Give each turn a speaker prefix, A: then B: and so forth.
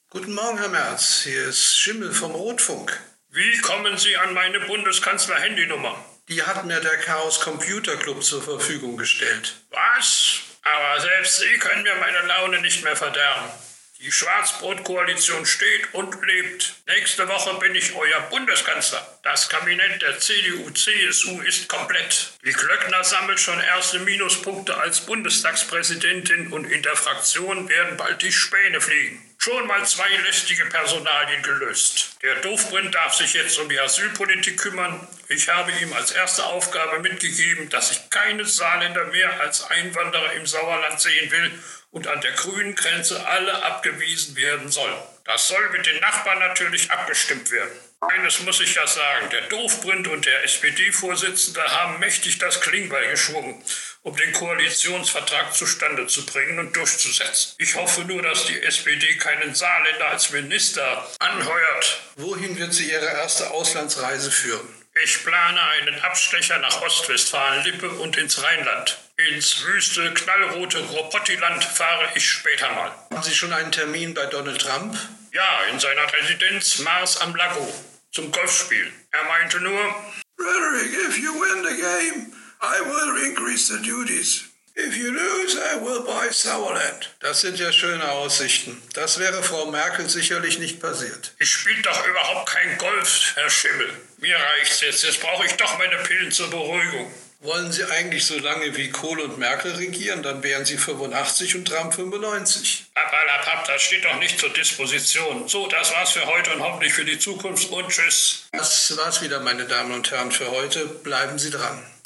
A: Guten Morgen, Herr Merz. Hier ist Schimmel vom Rotfunk.
B: Wie kommen Sie an meine Bundeskanzler-Handynummer?
A: Die hat mir der Chaos Computer Club zur Verfügung gestellt.
B: Was? Aber selbst Sie können mir meine Laune nicht mehr verderben. Die Schwarzbrot-Koalition steht und lebt. Nächste Woche bin ich euer Bundeskanzler. Das Kabinett der CDU-CSU ist komplett. Die Glöckner sammelt schon erste Minuspunkte als Bundestagspräsidentin und in der Fraktion werden bald die Späne fliegen. Schon mal 2 lästige Personalien gelöst. Der Doofbrand darf sich jetzt um die Asylpolitik kümmern. Ich habe ihm als erste Aufgabe mitgegeben, dass ich keine Saarländer mehr als Einwanderer im Sauerland sehen will und an der grünen Grenze alle abgewiesen werden sollen. Das soll mit den Nachbarn natürlich abgestimmt werden. Eines muss ich ja sagen, der Doofbrand und der SPD-Vorsitzende haben mächtig das Klingbeil geschwungen, um den Koalitionsvertrag zustande zu bringen und durchzusetzen. Ich hoffe nur, dass die SPD keinen Saarländer als Minister anheuert.
A: Wohin wird sie ihre erste Auslandsreise führen?
B: Ich plane einen Abstecher nach Ostwestfalen-Lippe und ins Rheinland. Ins wüste, knallrote Kropottiland fahre ich später mal.
A: Haben Sie schon einen Termin bei Donald Trump?
B: Ja, in seiner Residenz Mars am Lago zum Golfspielen. Er meinte nur:
C: Frederick, if you win the game, I will increase the duties. If you lose, I will buy Sauerland.
A: Das sind ja schöne Aussichten. Das wäre Frau Merkel sicherlich nicht passiert.
B: Ich spiele doch überhaupt kein Golf, Herr Schimmel. Mir reicht's jetzt. Jetzt brauche ich doch meine Pillen zur Beruhigung.
A: Wollen Sie eigentlich so lange wie Kohl und Merkel regieren, dann wären Sie 85 und Trump 95.
B: Papalapap, das steht doch nicht zur Disposition. So, das war's für heute und hoffentlich für die Zukunft und tschüss.
A: Das war's wieder, meine Damen und Herren, für heute. Bleiben Sie dran.